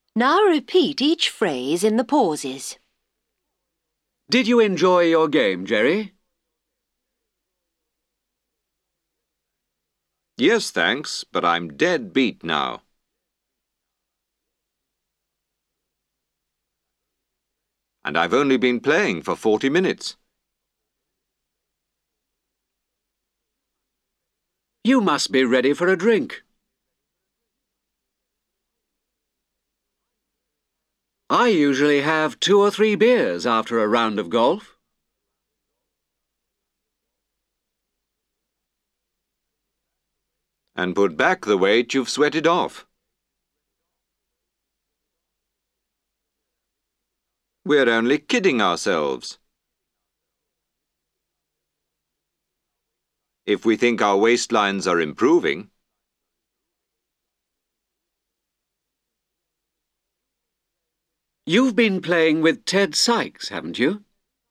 Now repeat each phrase in the pauses. Did you enjoy your game, Jerry? Yes, thanks, but I'm dead beat now. And I've only been playing for 40 minutes. You must be ready for a drink. I usually have 2 or 3 beers after a round of golf. And put back the weight you've sweated off. We're only kidding ourselves. If we think our waistlines are improving, You've been playing with Ted Sykes, haven't you?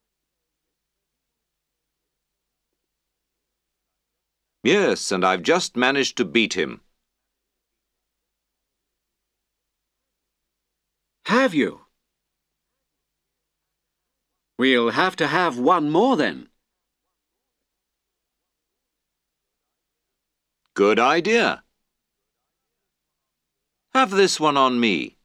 yes, and I've just managed to beat him. Have you? We'll have to have one more then. Good idea. Have this one on me.